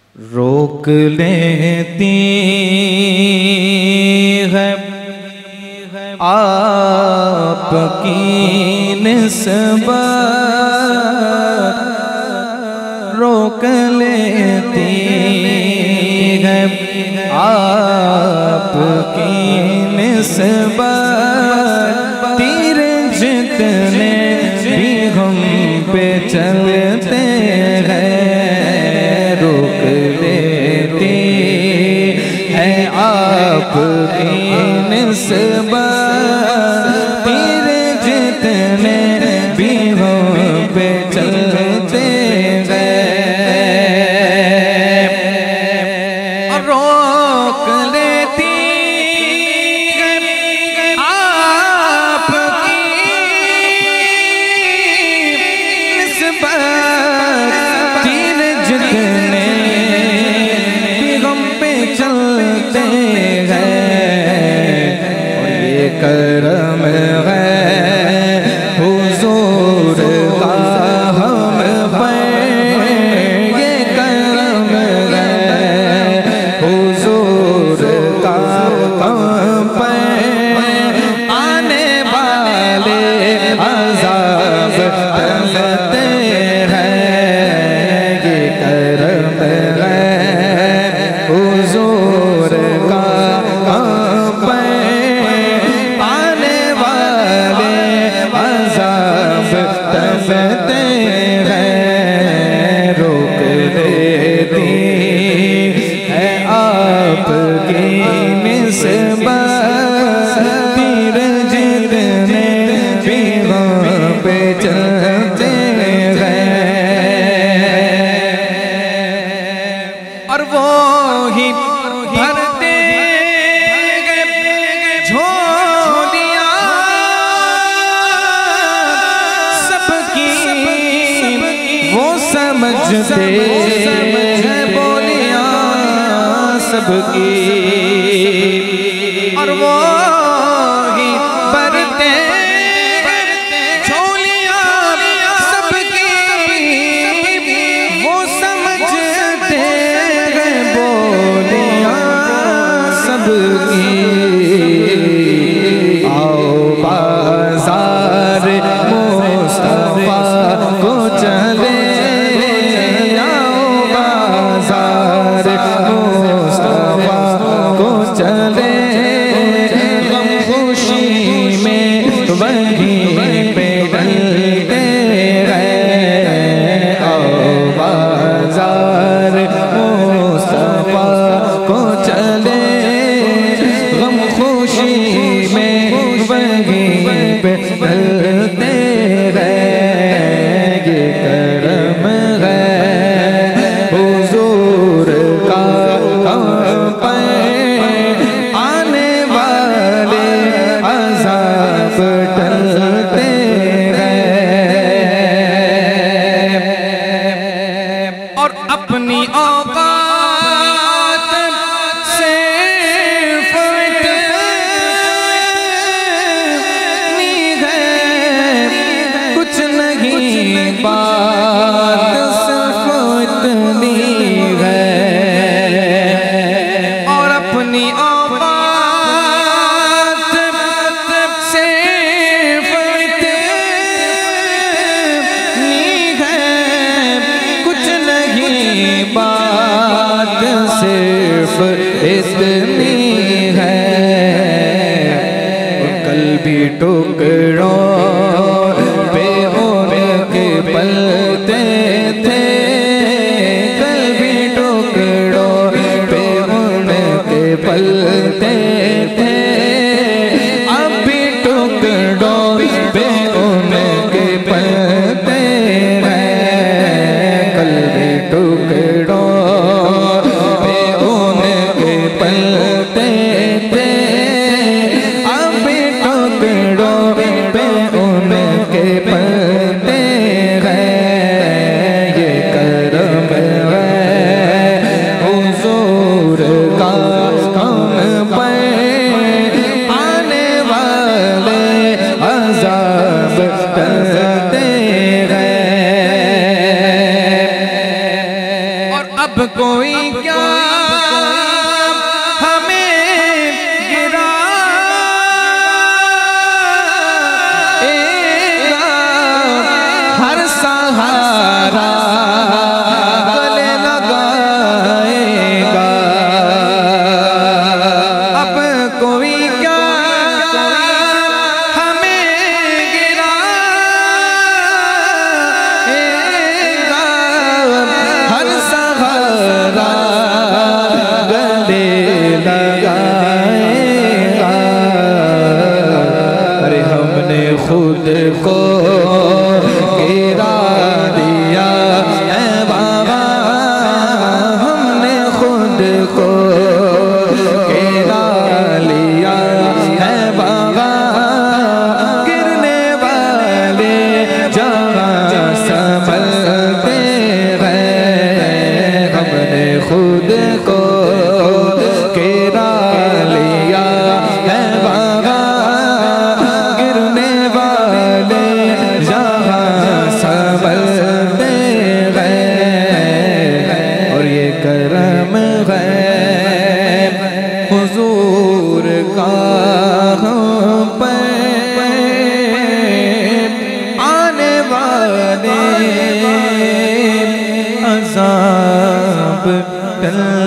روک لیتی ہے آپ کی نسبت، روک لیتی ہے آپ کی نسبت، تیر جتنے بھی ہم پہ چلتے ہیں، روک لیتی ہے آپ کی نسبت، تیر جتنے بھی ہم پہ چلتے کرم ہے حضور کا ہم پر، یہ کرم ہے حضور کا ہم پر، آنے والے عذاب ٹلتے ہیں، یہ کرم ہے حضور کا ہم پر، ٹلتے ہیں، روک لیتی ہے آپ کی نسبت، تیر جتنے بھی ہم پہ چلتے ہیں، اور وہی بھرتے جھولیاں وہ سمجھتے ہیں بولیاں سب کی، اور وہی بھرتے جھولیاں سب کی، وہ سمجھتے ہیں بولیاں سب کی، آؤ بازار مصطفیٰ کو چلے، مصطفیٰ کو چلے، غم خوشی میں وہیں پہ ڈلتے ہیں، آؤ بازار مصطفیٰ کو چلے، غم خوشی میں وہیں پہ ڈلتے ہیں، یہ کرم ہے حضور کا ہم پر، آنے والے عذاب ٹلتے ہیں، اور اپنی اوقات سے کچھ نہیں بات صرف اتنی ہے، اور اپنی اوقات صرف اتنی ہے، کچھ نہیں بات صرف اتنی ہے، کل بھی ٹکڑوں پلتے تھے، کل بھی ٹکڑوں پہ ان کے پلتے تھے، اب بھی ٹکڑوں پہ ان کے پلتے ہیں، کل بھی ٹکڑوں پہ ان کے پلتے کوئی کیا ہمیں گرائے گا، ہر سہارا گلے لگائے گا۔ اب کوئی کیا خود کو گرا دیا اے بابا، ہم نے خود کو گرا لیا اے بابا، گرنے والے جہاں سنبھلتے ہیں، ہم نے خود کو گرا لیا اے بابا، اور یہ کرم ہے حضور کا ہم پر آنے والے عذاب